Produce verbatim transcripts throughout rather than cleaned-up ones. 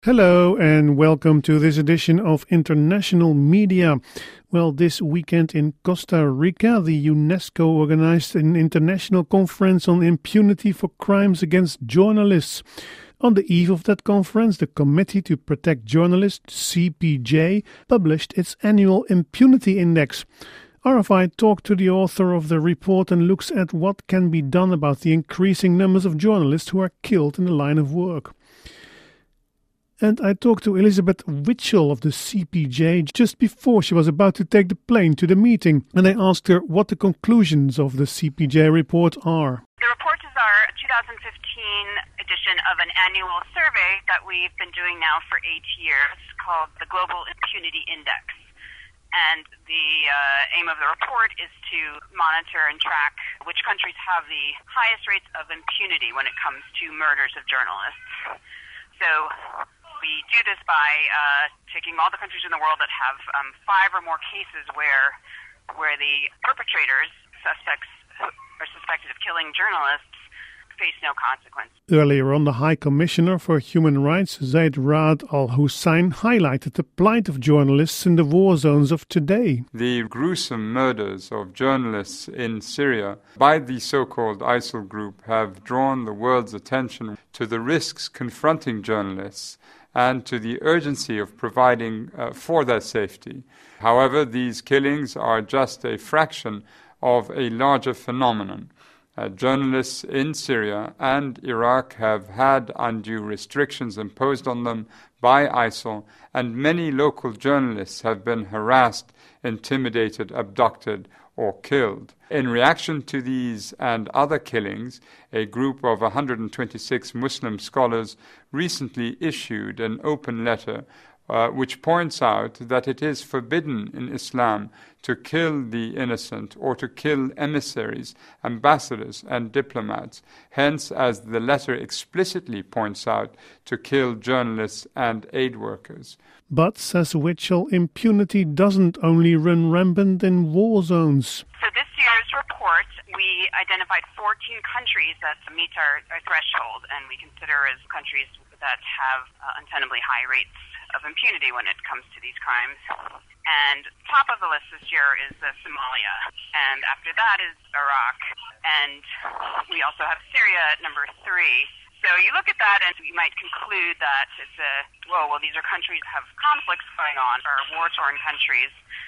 Hello and welcome to this edition of International Media. Well, this weekend in Costa Rica, the UNESCO organized an international conference on impunity for crimes against journalists. On the eve of that conference, the Committee to Protect Journalists, C P J, published its annual Impunity Index. R F I talked to the author of the report and looks at what can be done about the increasing numbers of journalists who are killed in the line of work. And I talked to Elizabeth Witchell of the C P J just before she was about to take the plane to the meeting, and I asked her what the conclusions of the C P J report are. The report is our twenty fifteen edition of an annual survey that we've been doing now for eight years called the Global Impunity Index. And the uh, aim of the report is to monitor and track which countries have the highest rates of impunity when it comes to murders of journalists. So we do this by uh, taking all the countries in the world that have um, five or more cases where where the perpetrators, suspects who are suspected of killing journalists, face no consequence. Earlier on, the High Commissioner for Human Rights, Zeid Ra'ad Al Hussein, highlighted the plight of journalists in the war zones of today. The gruesome murders of journalists in Syria by the so-called ISIL group have drawn the world's attention to the risks confronting journalists and to the urgency of providing uh, for their safety. However, these killings are just a fraction of a larger phenomenon. Uh, journalists in Syria and Iraq have had undue restrictions imposed on them by ISIL, and many local journalists have been harassed, intimidated, abducted, or killed. In reaction to these and other killings, a group of one hundred twenty-six Muslim scholars recently issued an open letter uh, which points out that it is forbidden in Islam to kill the innocent or to kill emissaries, ambassadors, and diplomats. Hence, as the letter explicitly points out, to kill journalists and aid workers. But, says Witchell, impunity doesn't only run rampant in war zones. So this year's report, we identified fourteen countries that meet our, our threshold, and we consider as countries that have uh, untenably high rates of impunity when it comes to these crimes. And top of the list this year is uh, Somalia, and after that is Iraq, and we also have Syria at number three. So you look at that and you might conclude that it's a, whoa, well, these are countries that have conflicts going on, or war-torn countries,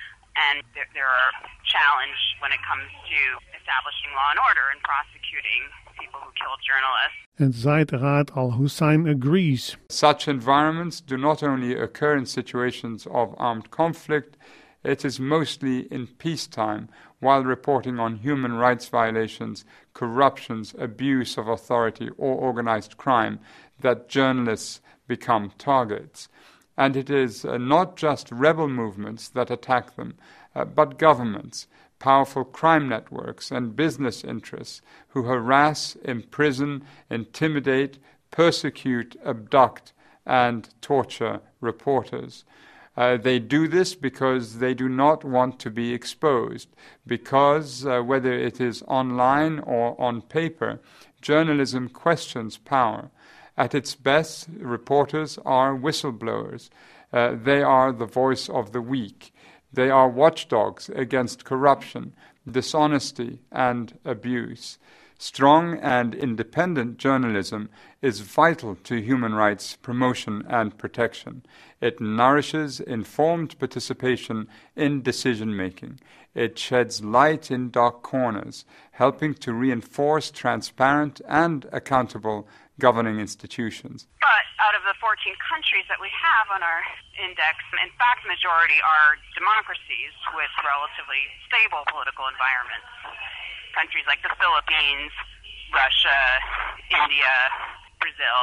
and there, there are challenges when it comes to establishing law and order and prosecuting people who killed journalists. And Zeid Ra'ad Al Hussein agrees. Such environments do not only occur in situations of armed conflict, it is mostly in peacetime, while reporting on human rights violations, corruptions, abuse of authority, or organized crime, that journalists become targets. And it is uh, not just rebel movements that attack them, uh, but governments, powerful crime networks, and business interests who harass, imprison, intimidate, persecute, abduct, and torture reporters. Uh, they do this because they do not want to be exposed, because uh, whether it is online or on paper, journalism questions power. At its best, reporters are whistleblowers. Uh, they are the voice of the weak. They are watchdogs against corruption, dishonesty, and abuse. Strong and independent journalism is vital to human rights promotion and protection. It nourishes informed participation in decision-making. It sheds light in dark corners, helping to reinforce transparent and accountable governing institutions. But out of the fourteen countries that we have on our index, in fact, majority are democracies with relatively stable political environments. Countries like the Philippines, Russia, India, Brazil.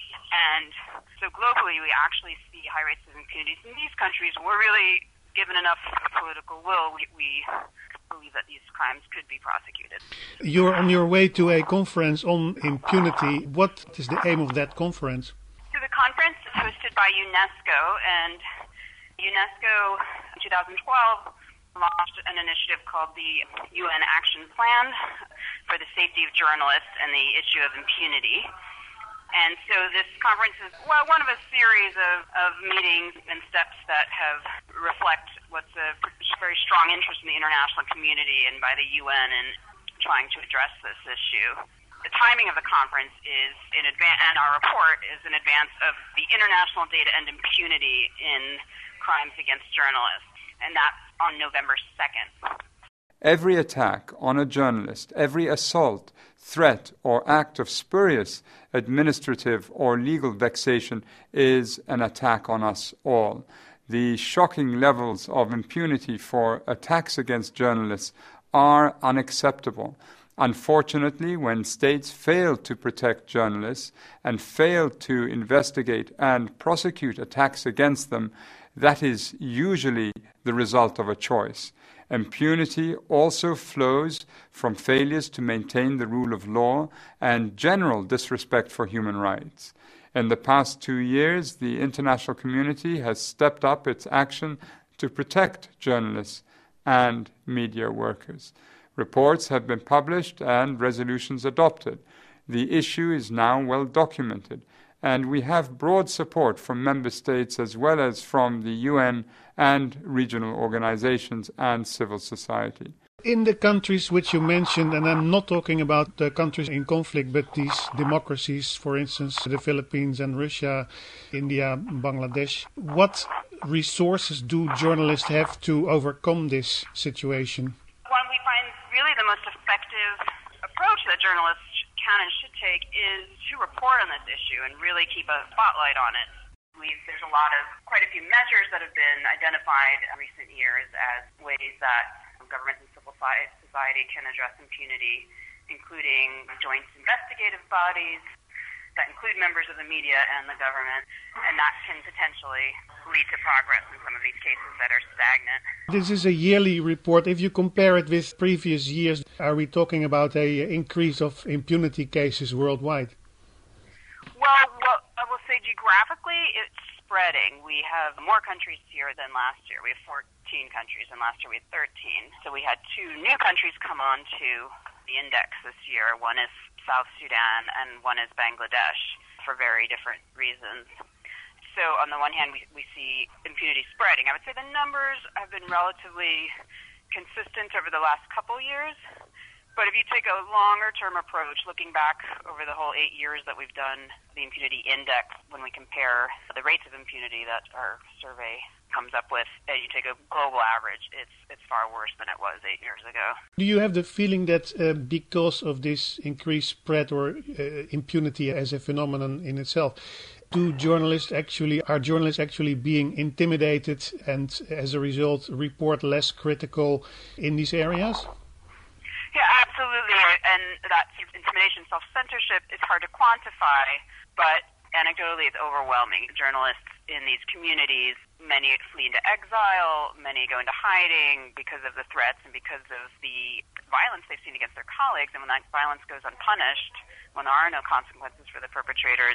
And so globally, we actually see high rates of impunity in these countries. We're really given enough political will, we, we believe that these crimes could be prosecuted. You're on your way to a conference on impunity. What is the aim of that conference? So the conference is hosted by UNESCO, and UNESCO in twenty twelve launched an initiative called the U N Action Plan for the Safety of Journalists and the Issue of Impunity. And so this conference is, well, one of a series of, of meetings and steps that have reflect what's a very strong interest in the international community and by the U N in trying to address this issue. The timing of the conference is in advance, and our report is in advance of the International Day to End Impunity in Crimes Against Journalists, and that's on November second. Every attack on a journalist, every assault, threat, or act of spurious administrative or legal vexation is an attack on us all. The shocking levels of impunity for attacks against journalists are unacceptable. Unfortunately, when states fail to protect journalists and fail to investigate and prosecute attacks against them, that is usually the result of a choice. Impunity also flows from failures to maintain the rule of law and general disrespect for human rights. In the past two years, the international community has stepped up its action to protect journalists and media workers. Reports have been published and resolutions adopted. The issue is now well documented, and we have broad support from member states as well as from the U N and regional organizations and civil society. In the countries which you mentioned, and I'm not talking about the countries in conflict, but these democracies, for instance, the Philippines and Russia, India, Bangladesh, what resources do journalists have to overcome this situation? One we find really the most effective approach that journalists can and should take is to report on this issue and really keep a spotlight on it. We've, there's a lot of, quite a few measures that have been identified in recent years as ways that governments and civil society can address impunity, including joint investigative bodies that include members of the media and the government, and that can potentially lead to progress in some of these cases that are stagnant. This is a yearly report. If you compare it with previous years, are we talking about an increase of impunity cases worldwide? Well, well, I will say geographically it's spreading. We have more countries here than last year. We have fourteen countries, and last year we had thirteen. So we had two new countries come on to the index this year. One is South Sudan and one is Bangladesh for very different reasons. So on the one hand, we, we see impunity spreading. I would say the numbers have been relatively consistent over the last couple years. But if you take a longer-term approach, looking back over the whole eight years that we've done the impunity index, when we compare the rates of impunity that our survey comes up with, and you take a global average, it's it's far worse than it was eight years ago. Do you have the feeling that uh, because of this increased spread or uh, impunity as a phenomenon in itself, do journalists actually are journalists actually being intimidated and as a result report less critical in these areas? Yeah, absolutely. And that sort of intimidation, self-censorship is hard to quantify, but anecdotally it's overwhelming. Journalists in these communities, many flee into exile, many go into hiding because of the threats and because of the violence they've seen against their colleagues. And when that violence goes unpunished, when there are no consequences for the perpetrators,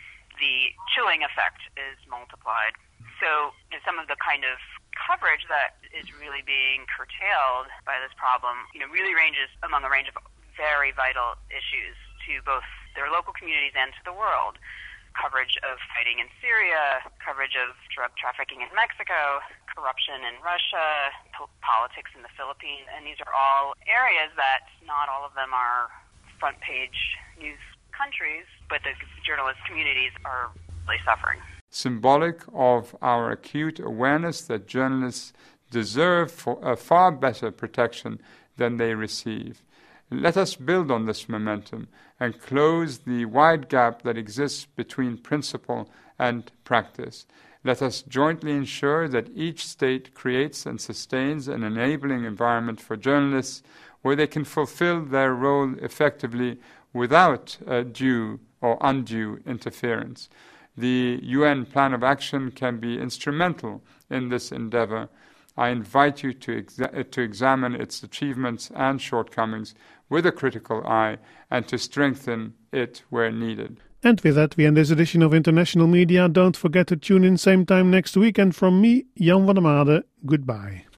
the chilling effect is multiplied. So you know, some of the kind of coverage that is really being curtailed by this problem, you know, really ranges among a range of very vital issues to both their local communities and to the world. Coverage of fighting in Syria, coverage of drug trafficking in Mexico, corruption in Russia, po- politics in the Philippines, and these are all areas that not all of them are front page news countries, but the journalist communities are really suffering. Symbolic of our acute awareness that journalists deserve for a far better protection than they receive. Let us build on this momentum and close the wide gap that exists between principle and practice. Let us jointly ensure that each state creates and sustains an enabling environment for journalists where they can fulfill their role effectively without uh, due or undue interference. The U N Plan of Action can be instrumental in this endeavor. I invite you to, exa- to examine its achievements and shortcomings with a critical eye and to strengthen it where needed. And with that, we end this edition of International Media. Don't forget to tune in same time next week. And from me, Jan van der Made, goodbye.